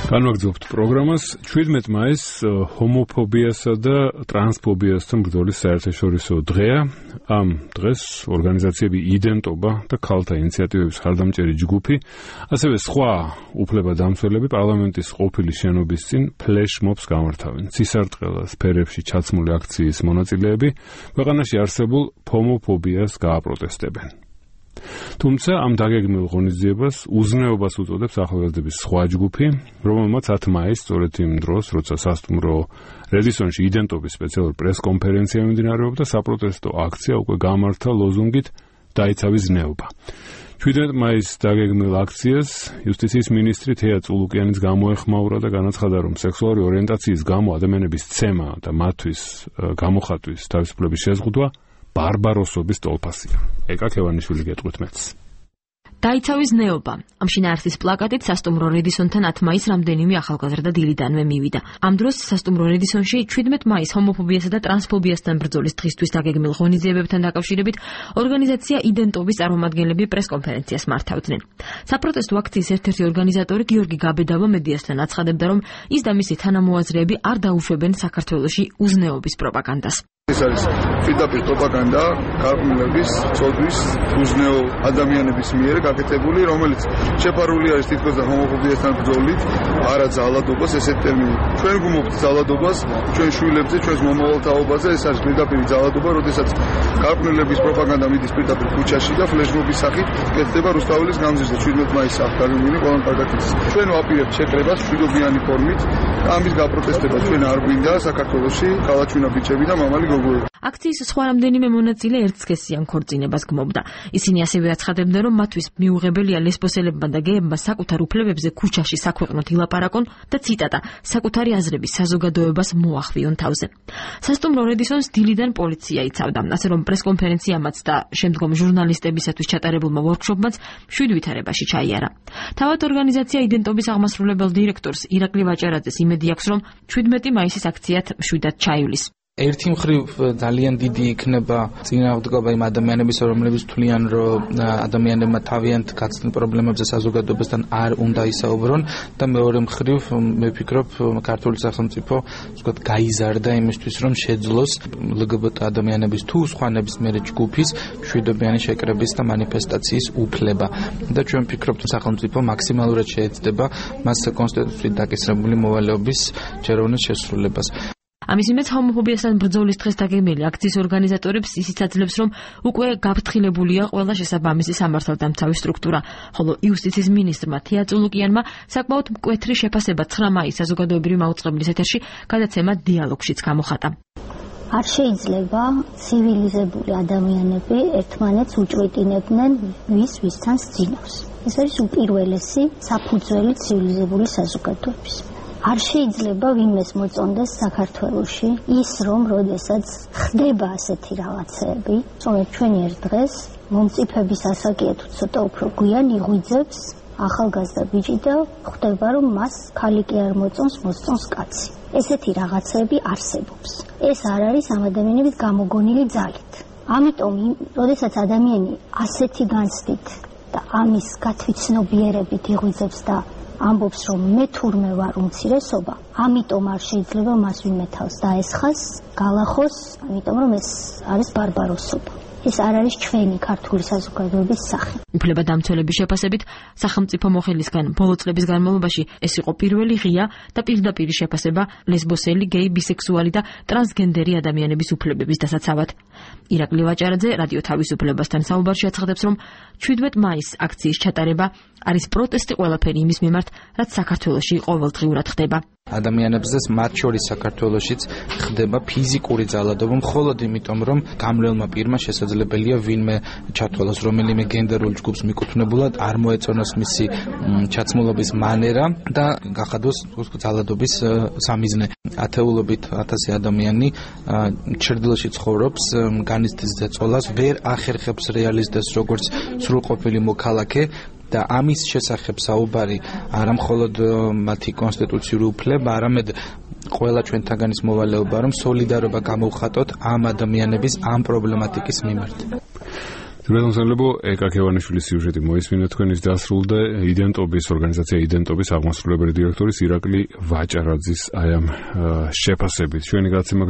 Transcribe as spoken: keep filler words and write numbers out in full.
განვაგრძობთ პროგრამას. ჩვიდმეტ მაისს ჰომოფობიასა და ტრანსფობიასთან ბრძოლის საერთაშორისო დღეა. ამ დღეს ორგანიზაციები იდენტობა და ქალთა ინიციატივების ხარდამჭერი ჯგუფი, ასევე სხვა უფლებადამცველები პარლამენტის ყოფილი შენობის წინ ფლეშმობს გამართავენ. ცისარტყელა სფერებში ჩაცმული აქციის მონაწილეები ქვეყანაში არსებულ ჰომოფობიას გააპროტესტებენ. თუმცა ამ დაგეგმილ ღონისძიებას უზნეობას უწოდებს ახალგაზრდების სხვა ჯგუფი, რომელმაც ათი მაისს სწორედ იმ დროს, როცა სასტუმრო რედისონში იდენტობის სპეციალური პრესკონფერენცია მიმდინარეობდა, საპროტესტო აქცია უკვე გამართა ლოზუნგით დაიცავი ზნეობა. ჩვიდმეტ მაისს დაგეგმილ აქციას იუსტიციის მინისტრი თეა წულუკიანიც გამოეხმაურა და განაცხადა, რომ სექსუალური ორიენტაციის გამო ადამიანების ცემა და მათთვის გამოხატვის თავისუფლების შეზღუდვა ბარბაროსობის ტოლფასია. ეკა ქევანიშვილი გეტყვით მეც. დაიცავი ზნეობა. ამ შინაარსის პლაკატით სასტუმრო რედისონთან ათი მაისს რამდენიმე ახალგაზრდა დილიდანვე მივიდა. ამ დროს სასტუმრო რედისონში ჩვიდმეტ მაისს ჰომოფობიასა და ტრანსფობიასთან ბრძოლის დღისთვის დაგეგმილ ღონისძიებებთან დაკავშირებით ორგანიზაცია იდენტობის წარმომადგენლები პრესკონფერენციას მართავდნენ. საპროტესტო აქციის ერთ-ერთი ორგანიზატორი გიორგი გაბედავა მედიასთან აცხადებდა, რომ ის და მისი თანამოაზრეები არ დაუშვებენ საქართველოში უზნეობის პროპაგანდას. ეს არის პირდაპირ პროპაგანდა გარყვნილების, წოდვის, უზნეო ადამიანების მიერ გაკეთებული, რომელიც შეფარული არის თითქოს და ჰომოფობიასთან ბრძოლით, არა ძალადობას, ესეთი ტერმინი. ჩვენ გვუმობთ ძალადობას, ჩვენ შვილებზე, ჩვენს მომავალთაობაზე, ეს არის პირდაპირ ძალადობა, როდესაც გარყვნილების პროპაგანდა მიდის პირდაპირ ქუჩაში და ფლეშმობის სახით კეთდება რუსთაველის გამზირზე ჩვიდმეტ მაისს აქ დაგეგმილი ყველამ კარგად იცის. ჩვენ ვაპირებთ შეკრებას მშვიდობიანი ფორმით, ამის გაპროტესტება ჩვენ არ გვინდა საქართველოში, ქალაქჩუნა ბიჭები და მამალი აქციის სხვა რამდენიმე მონაწილე ერთსქესიან ქორწინებას გმობდა. ისინი ასევე აცხადებდნენ, რომ მათთვის მიუღებელია ლესბოსელებმა და გეებმა საკუთარ უფლებებზე ქუჩაში საქვეყნოდ ილაპარაკონ და ციტატა საკუთარი აზრების საზოგადოებას მოახვიონ თავზე. სასტუმრო რედისონს დილიდან პოლიცია იცავდა, ასე რომ პრესკონფერენციამაც და შემდგომ ჟურნალისტებისათვის ჩატარებულმა ვორქშოპმაც შვიდ ვითარებაში ჩაიარა. თავად ორგანიზაცია იდენტობის აღმასრულებელ დირექტორს ირაკლი ვაჭარაძეს იმედი აქვს, რომ ჩვიდმეტი მაისის აქციად მშვიდად ჩაივლის. ერთი მხრივ ძალიან დიდი იქნება წინააღმდეგობა იმ ადამიანებისა, რომლებიც თვლიან, რომ ადამიანებმა თავიანთ გაცნილ პრობლემებზე საზოგადოებასთან არ უნდა ისაუბრონ და მეორე მხრივ მე ვფიქრობ, ქართული სახელმწიფო ვთქვათ გაიზარდა იმისთვის, რომ შეძლოს ლგბტ ადამიანების თუ სხვა ნებისმიერი ჯგუფის მშვიდობიანი შეკრების და მანიფესტაციის უფლება. და ჩვენ ვფიქრობთ, სახელმწიფო მაქსიმალურად შეეცდება მას კონსტიტუციით დაკისრებული მოვალეობის ჯეროვნულ შესრულებას. ამის იმედს ჰომოფობიასთან ბრძოლის დღეს დაგეგმილი აქციის ორგანიზატორებს ისიც აძლევს, რომ უკვე გაფრთხილებულია ყველა შესაბამისი სამართალდამცავი სტრუქტურა, ხოლო იუსტიციის მინისტრმა თეა წულუკიანმა საკმაოდ მკვეთრი შეფასება ცხრა მაისს საზოგადოებრივი მაუწყებლის ეთერში გადაცემა დიალოგშიც გამოხატა. არ შეიძლება ცივილიზებული ადამიანები ერთმანეთს უჭვეტინებდნენ ვის ვისთან სძინავს. ეს არის უპირველესი საფუძველი ცივილიზებული საზოგადოების. არ შეიძლება ვინმეს მოწონდეს საქართველოში ის, რომ როდესაც ხდება ასეთი რაღაცები, რომელიც ჩვენი ერთ დღეს მომწიფების ასაკია თუ ცოტა უფრო გვიან იღვიძებს ახალგაზრდა ბიჭი და ხვდება, რომ მას ქალი კი არ მოწონს, მოსწონს კაცი. ესეთი რაღაცები არსებობს. ეს არ არის ამ ადამიანების გამოგონილი ძალით. ამიტომ, როდესაც ადამიანი ასეთი განცდით და ამის გათვითცნობიერებით იღვიძებს და ამბობს, რომ მე თურმე ვარ უმცირესობა, ამიტომ არ შეიძლება მას ვინმე თავს დაესხას, გალახოს, ამიტომ რომ ეს არის ბარბაროსობა. ეს არ არის ჩვენი ქართული საზოგადოების სახე. უფლებადამცველების შეფასებით, სახელმწიფო მოხელისგან ბოლო წლების განმავლობაში ეს იყო პირველი ღია და პირდაპირი შეფასება ლესბოსელი, გეი, ბისექსუალი და ტრანსგენდერი ადამიანების უფლებების დასაცავად. ირაკლი ვაჭარაძე რადიო თავისუფლებასთან საუბარში აცხადებს, რომ ჩვიდმეტ მაისს აქციის ჩატარება არის პროტესტი ყველაფერი იმის მიმართ, რაც საქართველოში ყოველდღიურად ხდება. ადამიანებზე მათ შორის საქართველოშიც ხდება ფიზიკური ძალადობა, მხოლოდ იმიტომ, რომ გამლელმა პირმა შესაძლებელია ვინმე ჩათვალოს რომელიმე გენდერულ ჯგუფს მიკუთვნებულად, არ მოეწონოს მისი ჩაცმულობის მანერა და გახადოს ძალადობის სამიზნე. ათეულობით ათასი ადამიანი ჩრდილოში ცხოვრობს, განიცდის ზეწოლას, ვერ ახერხებს რეალიზდეს როგორც სრულყოფილი მოქალაქე. და ამის შესახებ საუბარი არა მხოლოდ მათი კონსტიტუციური უფლება, არამედ ყველა ჩვენთაგანის მოვალეობა, რომ სოლიდარობა გამოვხატოთ ამ ადამიანების ამ პრობლემატიკის მიმართ. Თუმცა ეკა ქევანიშვილის სიუჟეტი მოისმინეთ თქვენის დასრულდა იდენტობის ორგანიზაცია იდენტობის აღმასრულებელი დირექტორის ირაკლი ვაჭარაძის აი ამ შეფასებით. ჩვენი გაცემა